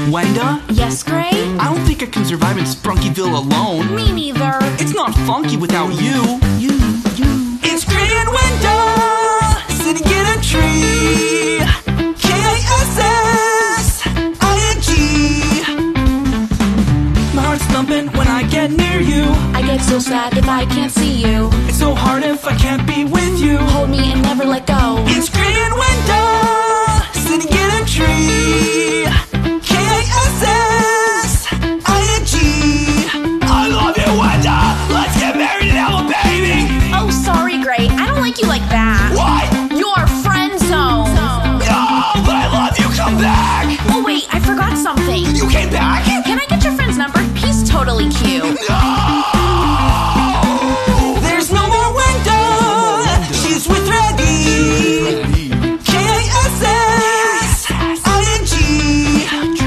Wenda? Yes, Gray? I don't think I can survive in Sprunkyville alone. Me neither. It's not funky without you. It's Gray and Wenda, sitting in a tree. K-I-S-S-I-N-G. My heart's thumping when I get near you. I get so sad if I can't see you. It's so hard if I can't be with you. Hold me and never let go. It's Gray and Wenda, sitting in a tree. K-I-S-S-I-N-G. I love you, Wenda. Let's get married and have a baby. Oh, sorry, Gray. I don't like you like that. What? You're friend zone. No, but I love you. Come back. Oh, wait, I forgot something. You came back? Can I get your friend's number? He's totally cute. No.